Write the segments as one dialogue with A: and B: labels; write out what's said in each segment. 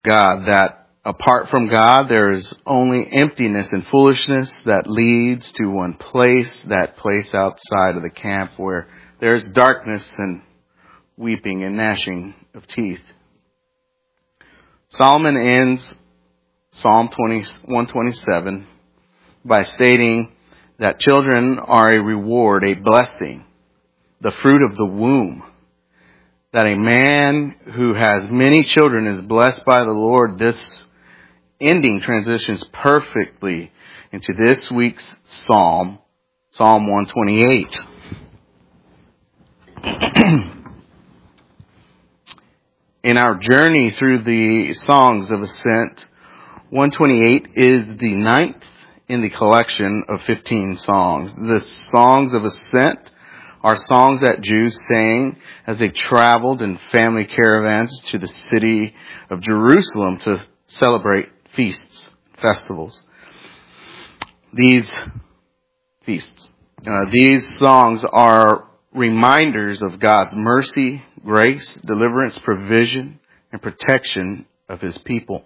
A: God, that apart from God, there is only emptiness and foolishness that leads to one place, that place outside of the camp where there is darkness and weeping and gnashing of teeth. Solomon ends Psalm 127 by stating that children are a reward, a blessing, the fruit of the womb. That a man who has many children is blessed by the Lord. This ending transitions perfectly into this week's Psalm, Psalm 128. In our journey through the Songs of Ascent, 128 is the ninth in the collection of 15 songs. The Songs of Ascent are songs that Jews sang as they traveled in family caravans to the city of Jerusalem to celebrate feasts, festivals. These songs are reminders of God's mercy, grace, deliverance, provision, and protection of His people.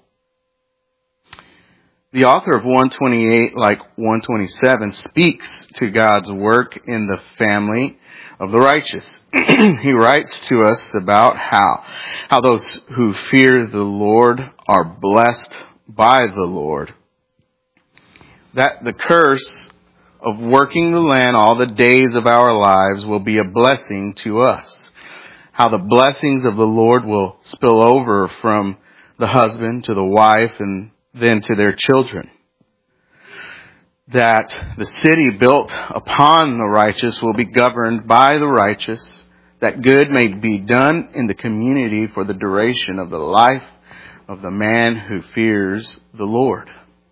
A: The author of 128, like 127, speaks to God's work in the family of the righteous. He writes to us about how those who fear the Lord are blessed by the Lord. That the curse of working the land all the days of our lives will be a blessing to us. How the blessings of the Lord will spill over from the husband to the wife and then to their children. That the city built upon the righteous will be governed by the righteous, that good may be done in the community for the duration of the life of the man who fears the Lord.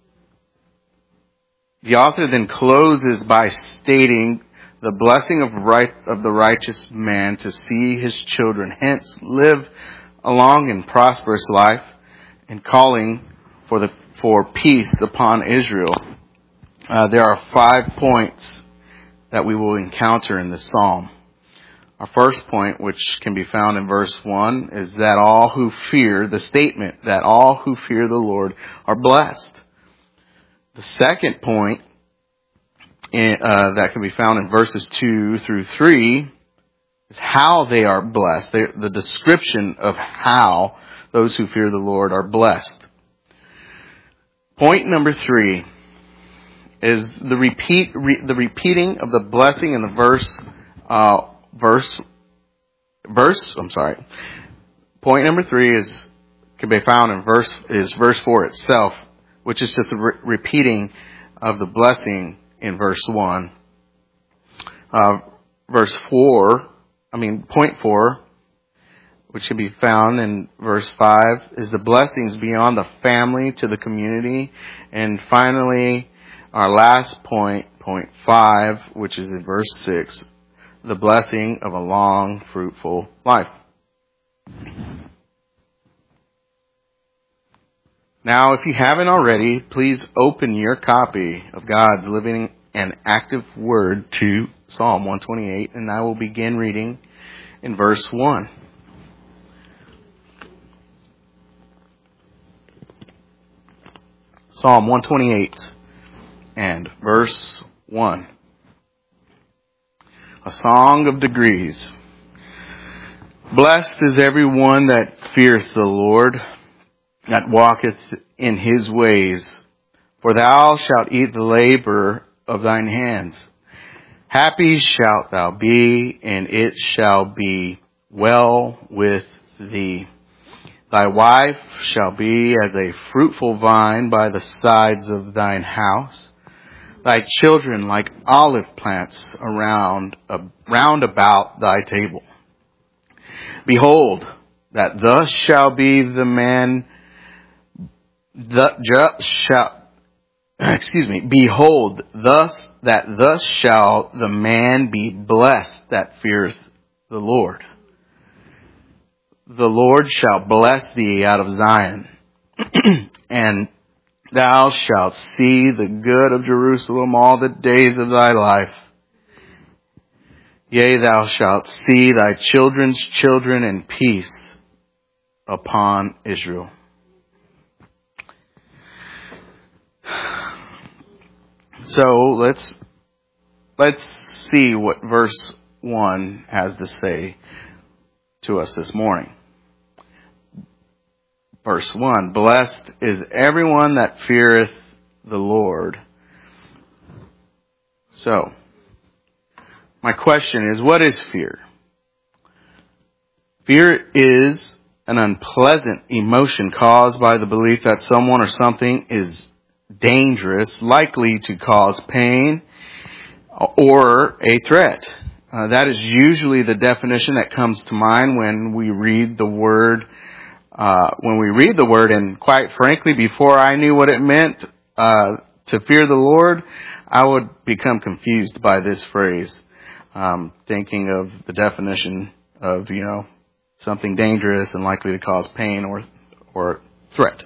A: The author then closes by stating the blessing of the righteous man to see his children hence live a long and prosperous life, and calling for peace upon Israel. There are 5 points that we will encounter in this psalm. Our first point, which can be found in verse 1, is that all who fear, the statement that all who fear the Lord are blessed. The second point that can be found in verses 2 through 3 is how they are blessed. The description of how those who fear the Lord are blessed. Point number 3 is the repeating of the blessing in the verse. Point number 3 can be found in verse 4 itself, which is just a repeating of the blessing in verse 1. Point 4, which can be found in verse 5, is the blessings beyond the family to the community. And finally, our last point 5, which is in verse 6, the blessing of a long, fruitful life. Now, if you haven't already, please open your copy of God's living and active word to Psalm 128, and I will begin reading in verse 1. Psalm 128 and verse 1. A song of degrees. Blessed is every one that feareth the Lord, that walketh in His ways. For thou shalt eat the labor of thine hands. Happy shalt thou be, and it shall be well with thee. Thy wife shall be as a fruitful vine by the sides of thine house. Thy children like olive plants round about thy table. Behold, that thus shall be the man. Behold, thus shall the man be blessed that feareth the Lord. The Lord shall bless thee out of Zion, and thou shalt see the good of Jerusalem all the days of thy life. Yea, thou shalt see thy children's children, and peace upon Israel. So let's see what verse 1 has to say to us this morning. Verse 1, blessed is everyone that feareth the Lord. So, my question is, what is fear? Fear is an unpleasant emotion caused by the belief that someone or something is dangerous, likely to cause pain, or a threat. That is usually the definition that comes to mind when we read the word. And quite frankly, before I knew what it meant to fear the Lord, I would become confused by this phrase, thinking of the definition of, something dangerous and likely to cause pain or threat.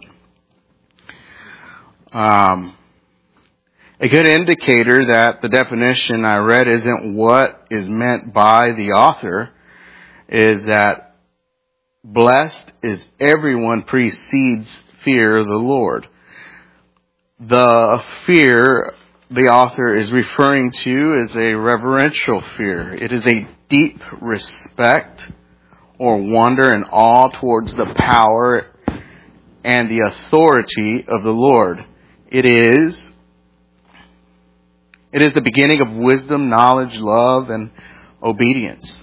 A: A good indicator that the definition I read isn't what is meant by the author is that blessed is everyone precedes fear of the Lord. The fear the author is referring to is a reverential fear. It is a deep respect or wonder and awe towards the power and the authority of the Lord. It is the beginning of wisdom, knowledge, love, and obedience.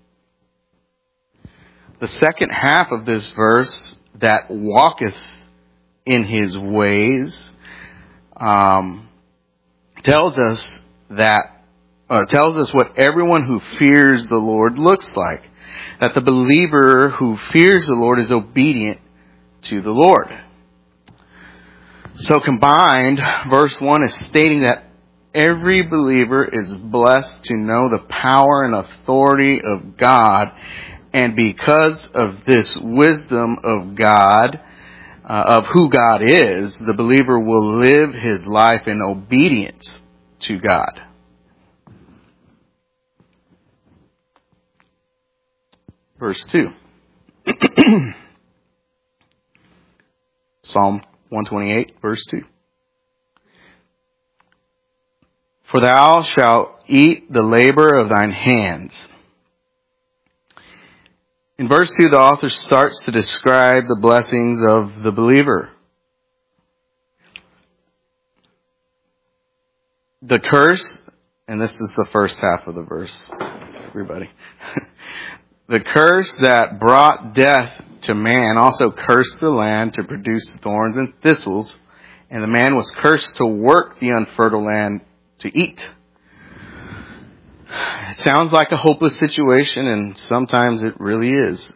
A: The second half of this verse, that walketh in his ways, tells us what everyone who fears the Lord looks like. That the believer who fears the Lord is obedient to the Lord. So combined, verse 1 is stating that every believer is blessed to know the power and authority of God. And because of this wisdom of God, of who God is, the believer will live his life in obedience to God. Verse 2. Psalm 128, verse 2. For thou shalt eat the labor of thine hands. In verse 2, the author starts to describe the blessings of the believer. The curse, and this is the first half of the verse, everybody. The curse that brought death to man also cursed the land to produce thorns and thistles, and the man was cursed to work the unfertile land to eat. It sounds like a hopeless situation, and sometimes it really is.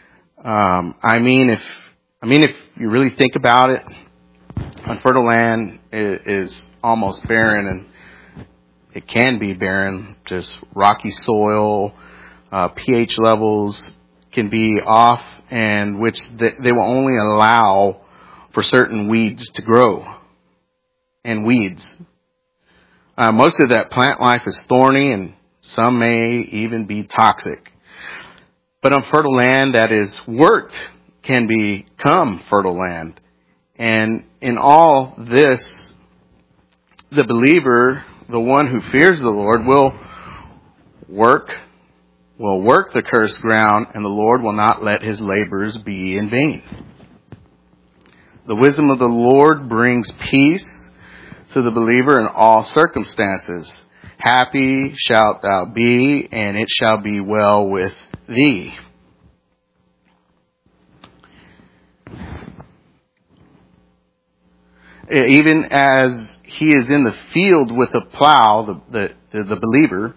A: If you really think about it, unfertile land is almost barren, and it can be barren. Just rocky soil, pH levels can be off, and which they will only allow for certain weeds to grow. And weeds. Most of that plant life is thorny, and some may even be toxic. But unfertile land that is worked can become fertile land. And in all this, the believer, the one who fears the Lord, will work the cursed ground, and the Lord will not let his labors be in vain. The wisdom of the Lord brings peace to the believer in all circumstances. Happy shalt thou be, and it shall be well with thee. Even as he is in the field with a plow, the believer,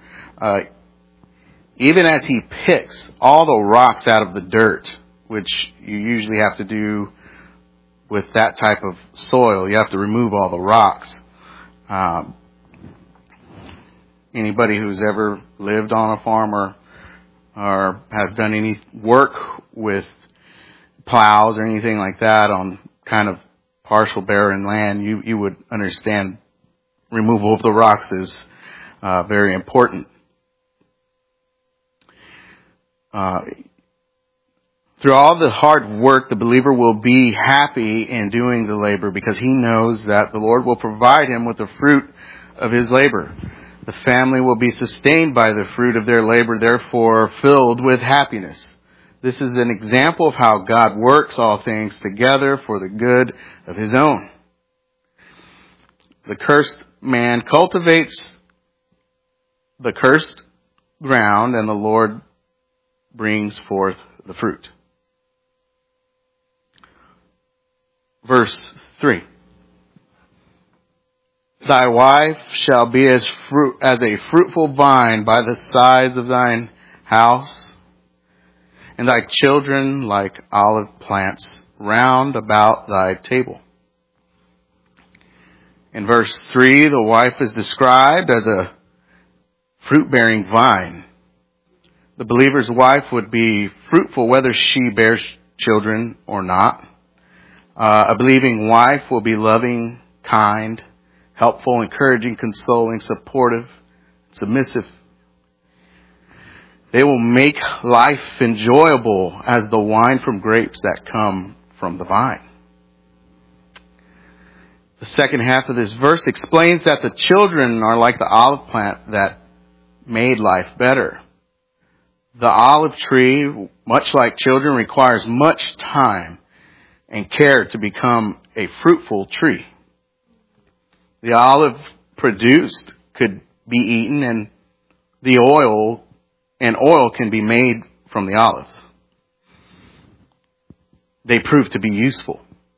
A: even as he picks all the rocks out of the dirt, which you usually have to do with that type of soil, you have to remove all the rocks. Anybody who's ever lived on a farm or has done any work with plows or anything like that on kind of partial barren land, you would understand removal of the rocks is very important. Through all the hard work, the believer will be happy in doing the labor because he knows that the Lord will provide him with the fruit of his labor. The family will be sustained by the fruit of their labor, therefore filled with happiness. This is an example of how God works all things together for the good of his own. The cursed man cultivates the cursed ground, and the Lord brings forth the fruit. Verse 3. Thy wife shall be as a fruitful vine by the sides of thine house, and thy children like olive plants round about thy table. In verse 3, the wife is described as a fruit-bearing vine. The believer's wife would be fruitful whether she bears children or not. A believing wife will be loving, kind, helpful, encouraging, consoling, supportive, submissive. They will make life enjoyable as the wine from grapes that come from the vine. The second half of this verse explains that the children are like the olive plant that made life better. The olive tree, much like children, requires much time and care to become a fruitful tree. The olive produced could be eaten, and oil can be made from the olives. They prove to be useful.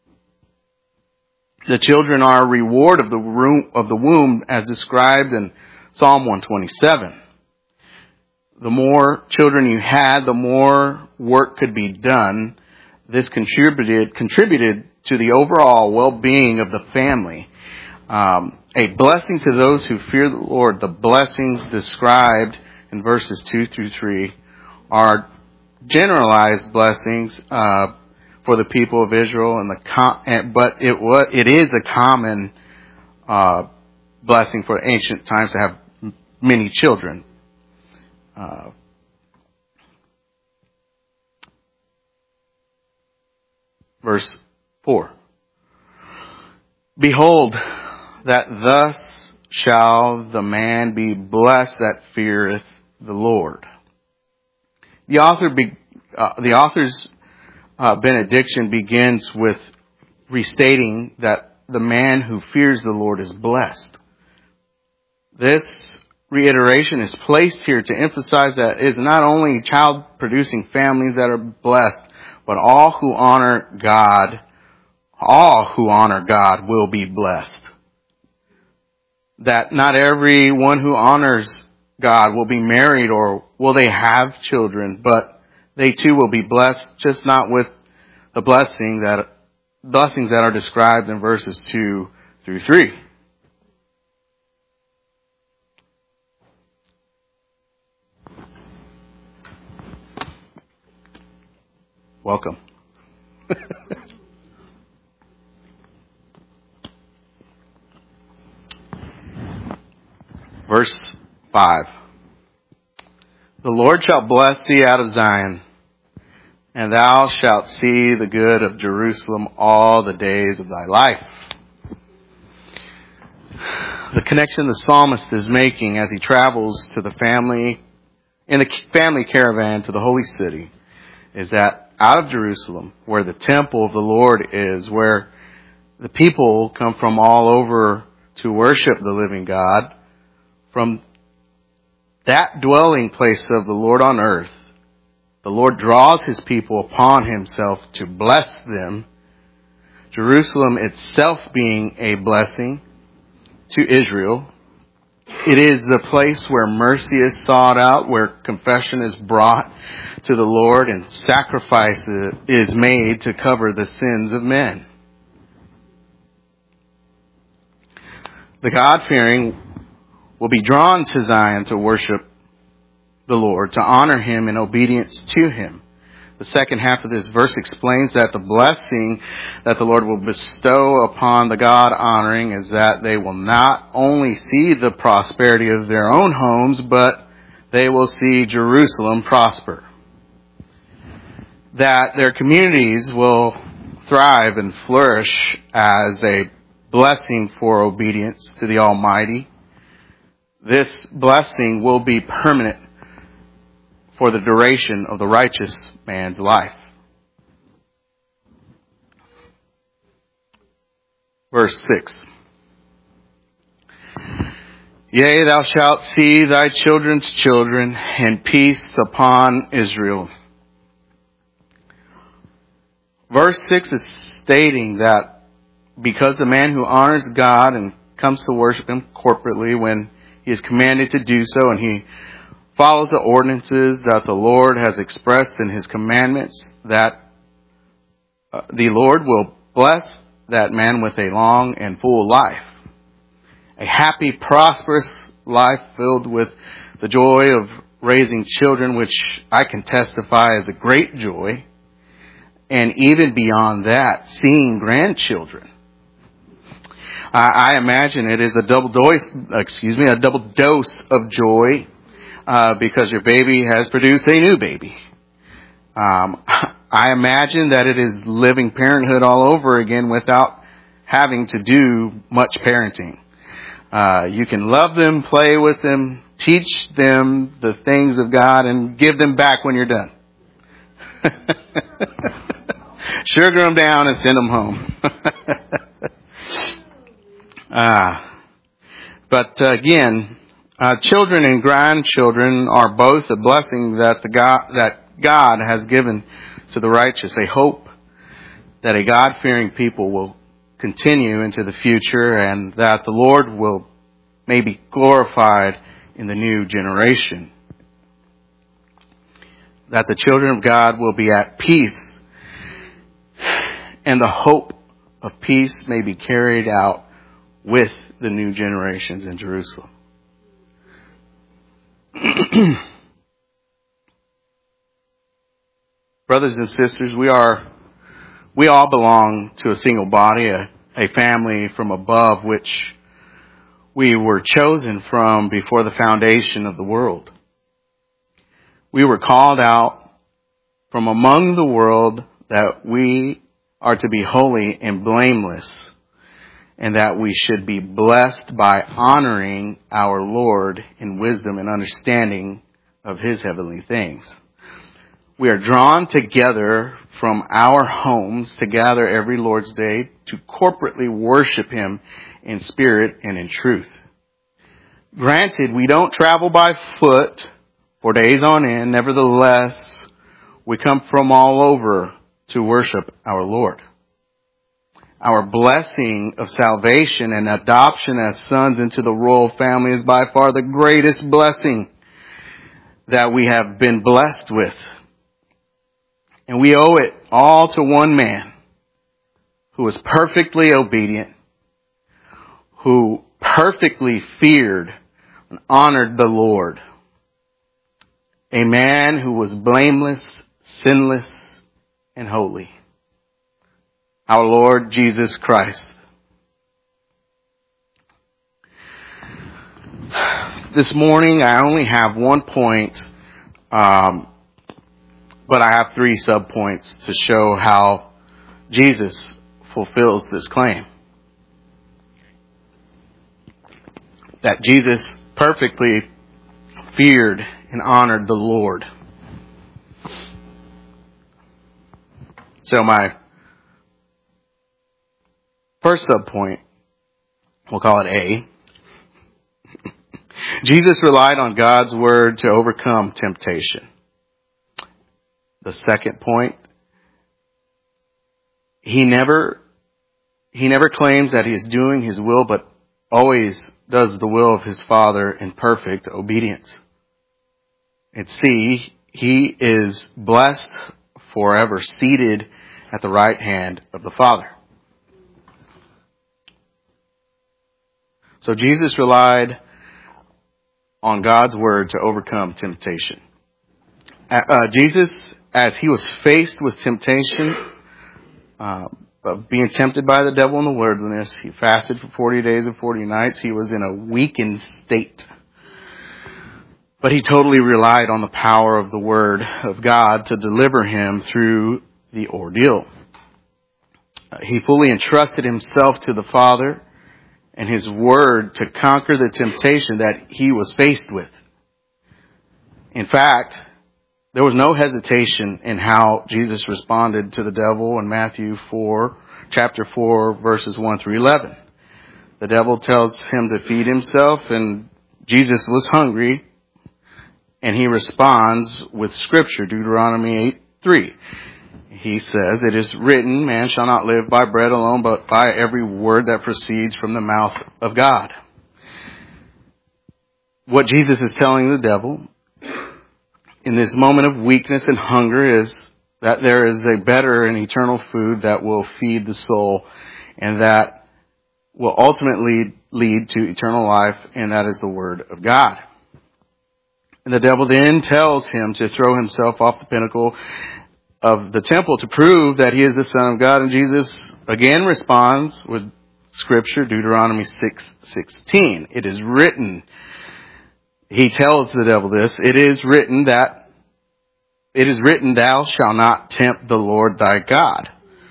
A: The children are a reward of the womb as described in Psalm 127. The more children you had, the more work could be done. This contributed to the overall well-being of the family. A blessing to those who fear the Lord. The blessings described in verses 2 through 3 are generalized blessings for the people of Israel, but it is a common blessing for ancient times to have many children. Verse 4. Behold, that thus shall the man be blessed that feareth the Lord. The author's benediction begins with restating that the man who fears the Lord is blessed. This reiteration is placed here to emphasize that it is not only child-producing families that are blessed, but all who honor God will be blessed. That not everyone who honors God will be married or will they have children, but they too will be blessed, just not with the blessings that are described in verses 2 through 3. Welcome. Verse 5. The Lord shall bless thee out of Zion, and thou shalt see the good of Jerusalem all the days of thy life. The connection the psalmist is making as he travels in the family caravan to the holy city is that out of Jerusalem, where the temple of the Lord is, where the people come from all over to worship the living God, from that dwelling place of the Lord on earth, the Lord draws his people upon himself to bless them. Jerusalem itself being a blessing to Israel. It is the place where mercy is sought out, where confession is brought to the Lord and sacrifice is made to cover the sins of men. The God-fearing will be drawn to Zion to worship the Lord, to honor him in obedience to him. The second half of this verse explains that the blessing that the Lord will bestow upon the God-honoring is that they will not only see the prosperity of their own homes, but they will see Jerusalem prosper. That their communities will thrive and flourish as a blessing for obedience to the Almighty. This blessing will be permanent for the duration of the righteous man's life. Verse 6. Yea, thou shalt see thy children's children, and peace upon Israel. Verse 6 is stating that because the man who honors God and comes to worship Him corporately when he is commanded to do so, and he follows the ordinances that the Lord has expressed in His commandments, that the Lord will bless that man with a long and full life. A happy, prosperous life filled with the joy of raising children, which I can testify is a great joy. And even beyond that, seeing grandchildren. I imagine it is a double dose of joy, because your baby has produced a new baby. I imagine that it is living parenthood all over again without having to do much parenting. You can love them, play with them, teach them the things of God, and give them back when you're done. Sugar them down and send them home. But again, children and grandchildren are both a blessing that God has given to the righteous, a hope that a God-fearing people will continue into the future, and that the Lord will may be glorified in the new generation. That the children of God will be at peace, and the hope of peace may be carried out with the new generations in Jerusalem. Brothers and sisters, we all belong to a single body, a family from above, which we were chosen from before the foundation of the world. We were called out from among the world that we are to be holy and blameless, and that we should be blessed by honoring our Lord in wisdom and understanding of His heavenly things. We are drawn together from our homes to gather every Lord's Day to corporately worship Him in spirit and in truth. Granted, we don't travel by foot for days on end. Nevertheless, we come from all over to worship our Lord. Our blessing of salvation and adoption as sons into the royal family is by far the greatest blessing that we have been blessed with. And we owe it all to one man who was perfectly obedient, who perfectly feared and honored the Lord. A man who was blameless, sinless, and holy. Our Lord Jesus Christ. This morning I only have one point, but I have 3 subpoints to show how Jesus fulfills this claim. That Jesus perfectly feared and honored the Lord. So my first subpoint, we'll call it A. Jesus relied on God's word to overcome temptation. The second point, he never claims that he is doing his will, but always does the will of his Father in perfect obedience. And C, he is blessed forever, seated at the right hand of the Father. So Jesus relied on God's word to overcome temptation. Jesus, as he was faced with temptation, of being tempted by the devil in the wilderness, he fasted for 40 days and 40 nights. He was in a weakened state. But he totally relied on the power of the word of God to deliver him through the ordeal. He fully entrusted himself to the Father, and his word to conquer the temptation that he was faced with. In fact, there was no hesitation in how Jesus responded to the devil in chapter 4, verses 1 through 11. The devil tells him to feed himself, and Jesus was hungry, and he responds with Scripture, Deuteronomy 8:3. He says, "It is written, man shall not live by bread alone, but by every word that proceeds from the mouth of God." What Jesus is telling the devil in this moment of weakness and hunger is that there is a better and eternal food that will feed the soul and that will ultimately lead to eternal life, and that is the Word of God. And the devil then tells him to throw himself off the pinnacle of the temple to prove that he is the Son of God. And Jesus again responds with Scripture, Deuteronomy 6:16. It is written, he tells the devil this, it is written, thou shalt not tempt the Lord thy God.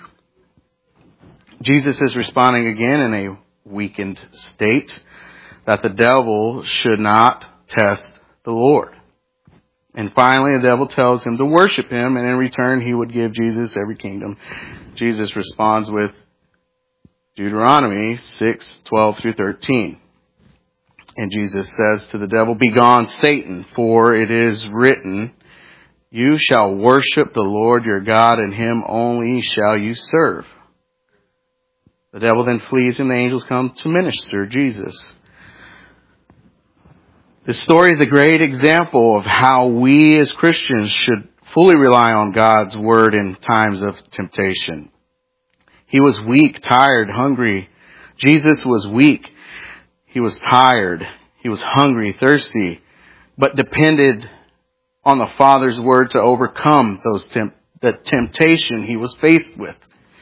A: Jesus is responding again in a weakened state that the devil should not test the Lord. And finally, the devil tells him to worship him, and in return, he would give Jesus every kingdom. Jesus responds with Deuteronomy 6:12 through 13. And Jesus says to the devil, "Begone, Satan, for it is written, you shall worship the Lord your God, and him only shall you serve." The devil then flees, and the angels come to minister Jesus. This story is a great example of how we as Christians should fully rely on God's word in times of temptation. He was weak, tired, hungry. Jesus was weak. He was tired. He was hungry, thirsty, but depended on the Father's word to overcome the temptation he was faced with.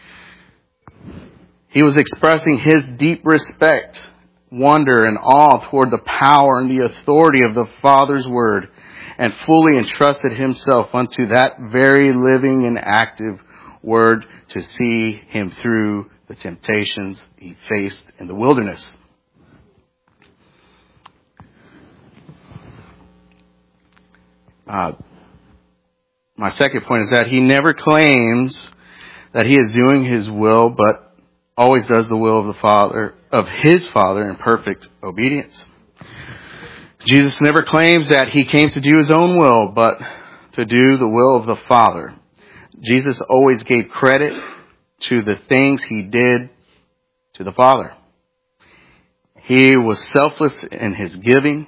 A: He was expressing his deep respect, wonder, and awe toward the power and the authority of the Father's word, and fully entrusted himself unto that very living and active word to see him through the temptations he faced in the wilderness. My second point is that he never claims that he is doing his will, but always does the will of his Father in perfect obedience. Jesus never claims that he came to do his own will, but to do the will of the Father. Jesus always gave credit to the things he did to the Father. He was selfless in his giving,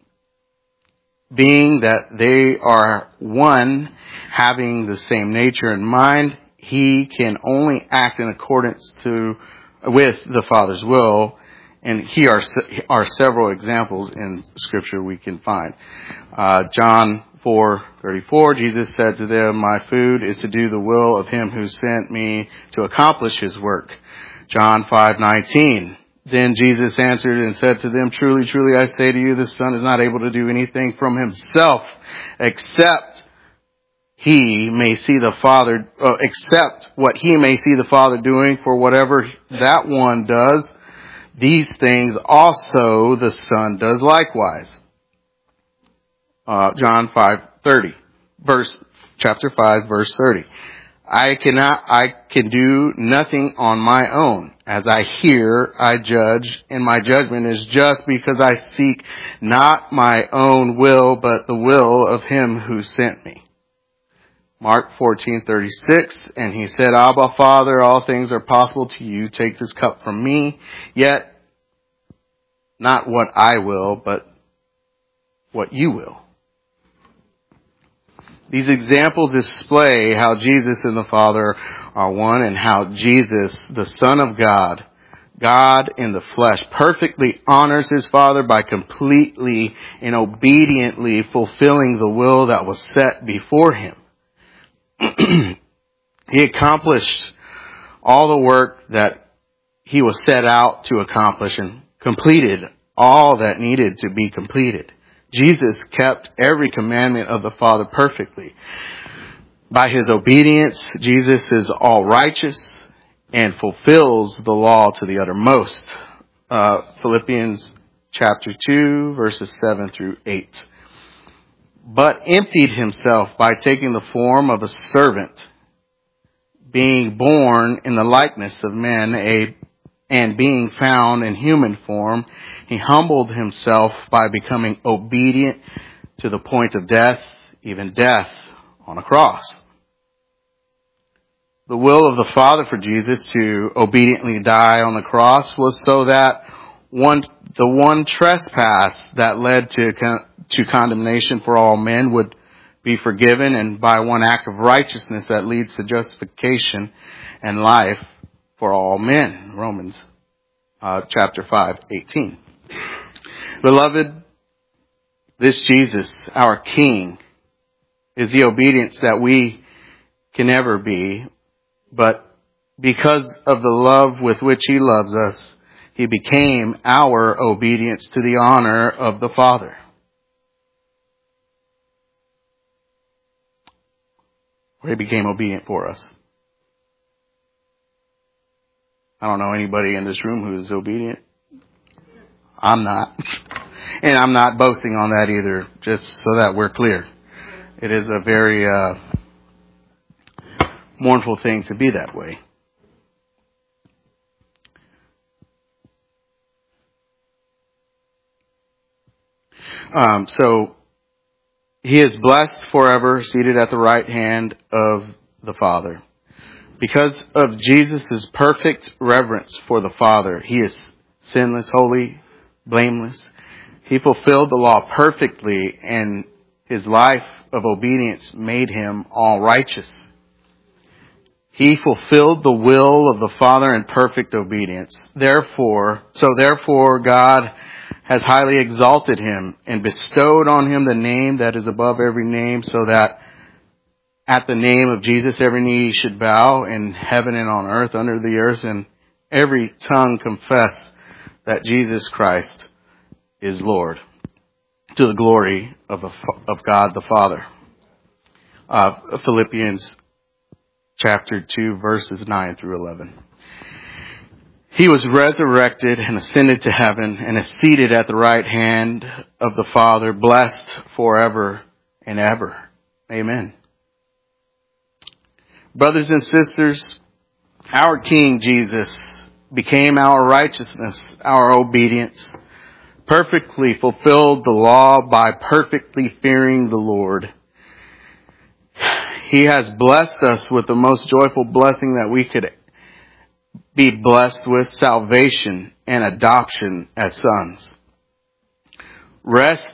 A: being that they are one, having the same nature and mind. He can only act in accordance with the Father's will, and here are several examples in Scripture we can find. John 4:34, Jesus said to them, "My food is to do the will of him who sent me to accomplish his work." John 5:19, then Jesus answered and said to them, "Truly, truly, I say to you, the Son is not able to do anything from himself, except he may see the Father, except what he may see the Father doing, for whatever that one does, these things also the Son does likewise." John 5:30, chapter 5, verse 30. I can do nothing on my own. As I hear, I judge, and my judgment is just, because I seek not my own will, but the will of him who sent me. Mark 14:36, and he said, "Abba, Father, all things are possible to you. Take this cup from me, yet not what I will, but what you will." These examples display how Jesus and the Father are one, and how Jesus, the Son of God, God in the flesh, perfectly honors his Father by completely and obediently fulfilling the will that was set before him. He accomplished all the work that he was set out to accomplish and completed all that needed to be completed. Jesus kept every commandment of the Father perfectly. By his obedience, Jesus is all righteous and fulfills the law to the uttermost. Philippians chapter 2, verses 7 through 8. But emptied himself by taking the form of a servant, being born in the likeness of men, and being found in human form, he humbled himself by becoming obedient to the point of death, even death on a cross. The will of the Father for Jesus to obediently die on the cross was so that the one trespass that led to condemnation for all men would be forgiven, and by one act of righteousness that leads to justification and life for all men. Romans chapter 5:18. Beloved, this Jesus, our King, is the obedience that we can never be, but because of the love with which he loves us, he became our obedience to the honor of the Father. He became obedient for us. I don't know anybody in this room who is obedient. I'm not. And I'm not boasting on that either, just so that we're clear. It is a very mournful thing to be that way. So he is blessed forever, seated at the right hand of the Father. Because of Jesus' perfect reverence for the Father, he is sinless, holy, blameless. He fulfilled the law perfectly, and his life of obedience made him all righteous. He fulfilled the will of the Father in perfect obedience. Therefore, God has highly exalted him and bestowed on him the name that is above every name, so that at the name of Jesus every knee should bow in heaven and on earth, under the earth, and every tongue confess that Jesus Christ is Lord, to the glory of God the Father. Philippians chapter 2, verses 9 through 11. He was resurrected and ascended to heaven and is seated at the right hand of the Father, blessed forever and ever. Amen. Brothers and sisters, our King Jesus became our righteousness, our obedience, perfectly fulfilled the law by perfectly fearing the Lord. He has blessed us with the most joyful blessing that we could be blessed with, salvation and adoption as sons. Rest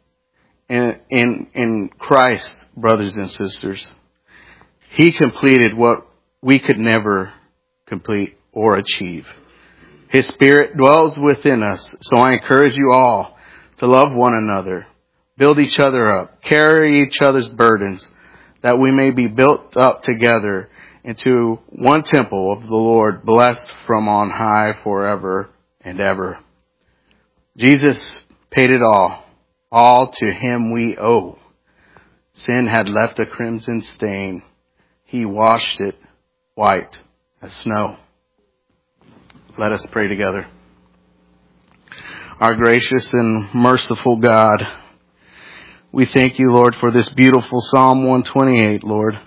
A: in Christ, brothers and sisters. He completed what we could never complete or achieve. His Spirit dwells within us, so I encourage you all to love one another, build each other up, carry each other's burdens, that we may be built up together into one temple of the Lord, blessed from on high forever and ever. Jesus paid it all. All to him we owe. Sin had left a crimson stain. He washed it white as snow. Let us pray together. Our gracious and merciful God, we thank you, Lord, for this beautiful Psalm 128, Lord.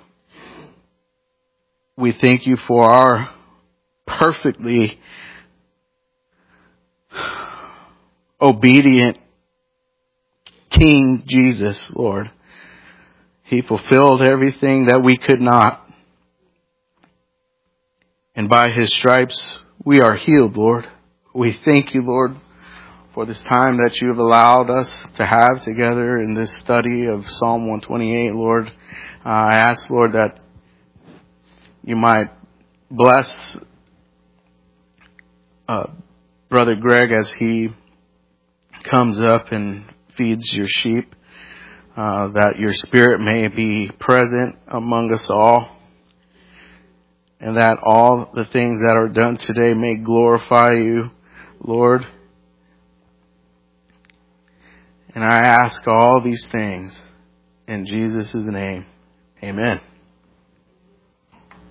A: We thank you for our perfectly obedient King Jesus, Lord. He fulfilled everything that we could not. And by his stripes, we are healed, Lord. We thank you, Lord, for this time that you have allowed us to have together in this study of Psalm 128, Lord. I ask, Lord, that you might bless Brother Greg as he comes up and feeds your sheep, that your Spirit may be present among us all, and that all the things that are done today may glorify you, Lord. And I ask all these things in Jesus' name. Amen.